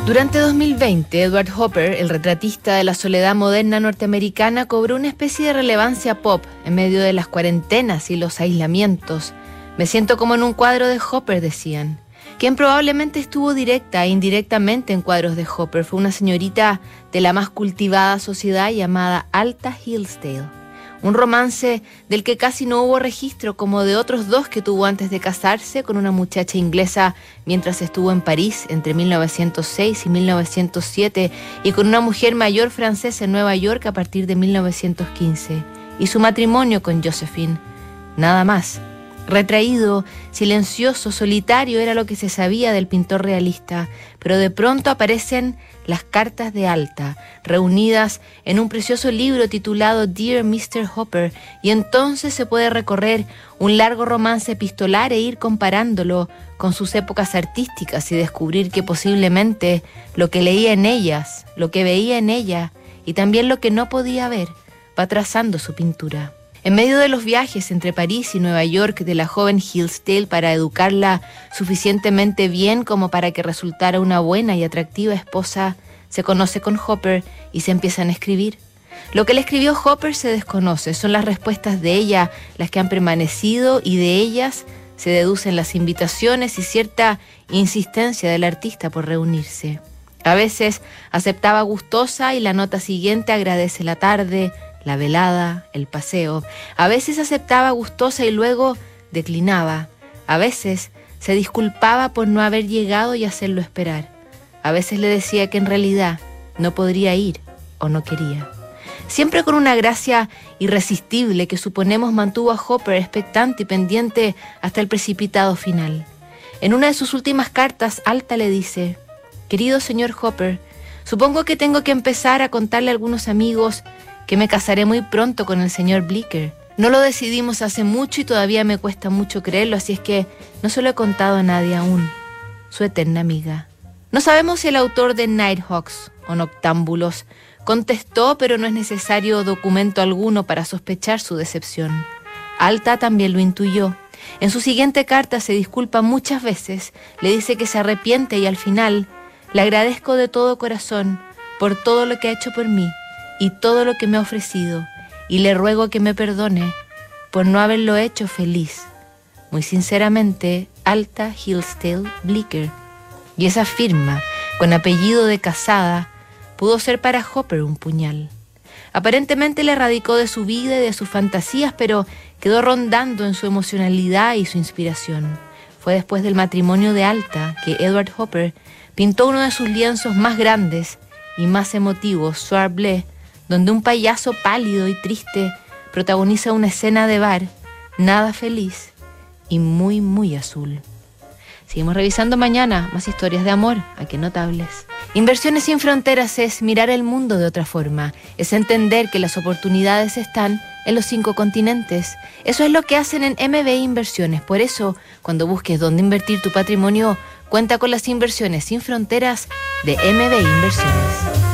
Durante 2020, Edward Hopper, el retratista de la soledad moderna norteamericana, cobró una especie de relevancia pop en medio de las cuarentenas y los aislamientos. Me siento como en un cuadro de Hopper, decían. Quien probablemente estuvo directa e indirectamente en cuadros de Hopper fue una señorita de la más cultivada sociedad llamada Alta Hillsdale. Un romance del que casi no hubo registro, como de otros dos que tuvo antes de casarse con una muchacha inglesa mientras estuvo en París entre 1906 y 1907 y con una mujer mayor francesa en Nueva York a partir de 1915. Y su matrimonio con Josephine. Nada más. Retraído, silencioso, solitario era lo que se sabía del pintor realista, pero de pronto aparecen las cartas de Alta, reunidas en un precioso libro titulado Dear Mr. Hopper, y entonces se puede recorrer un largo romance epistolar e ir comparándolo con sus épocas artísticas y descubrir que posiblemente lo que leía en ellas, lo que veía en ella y también lo que no podía ver, va trazando su pintura. En medio de los viajes entre París y Nueva York de la joven Hillsdale para educarla suficientemente bien como para que resultara una buena y atractiva esposa, se conoce con Hopper y se empiezan a escribir. Lo que le escribió Hopper se desconoce, son las respuestas de ella las que han permanecido y de ellas se deducen las invitaciones y cierta insistencia del artista por reunirse. A veces aceptaba gustosa y la nota siguiente agradece la tarde, la velada, el paseo. A veces aceptaba gustosa y luego declinaba. A veces se disculpaba por no haber llegado y hacerlo esperar. A veces le decía que en realidad no podría ir o no quería. Siempre con una gracia irresistible que suponemos mantuvo a Hopper expectante y pendiente hasta el precipitado final. En una de sus últimas cartas, Alta le dice: «Querido señor Hopper, supongo que tengo que empezar a contarle a algunos amigos que me casaré muy pronto con el señor Bleecker. No lo decidimos hace mucho y todavía me cuesta mucho creerlo, así es que no se lo he contado a nadie aún. Su eterna amiga». No sabemos si el autor de Nighthawks o Noctámbulos contestó, pero no es necesario documento alguno para sospechar su decepción. Alta también lo intuyó. En su siguiente carta se disculpa muchas veces, le dice que se arrepiente y al final: «Le agradezco de todo corazón por todo lo que ha hecho por mí y todo lo que me ha ofrecido, y le ruego que me perdone por no haberlo hecho feliz. Muy sinceramente, Alta Hillsdale Bleecker». Y esa firma, con apellido de casada, pudo ser para Hopper un puñal. Aparentemente le erradicó de su vida y de sus fantasías, pero quedó rondando en su emocionalidad y su inspiración. Fue después del matrimonio de Alta que Edward Hopper pintó uno de sus lienzos más grandes y más emotivos, Soir Bleu, donde un payaso pálido y triste protagoniza una escena de bar, nada feliz y muy, muy azul. Seguimos revisando mañana más historias de amor, aquí Notables. Inversiones sin fronteras es mirar el mundo de otra forma, es entender que las oportunidades están en los 5 continentes. Eso es lo que hacen en MBI Inversiones. Por eso, cuando busques dónde invertir tu patrimonio, cuenta con las inversiones sin fronteras de MBI Inversiones.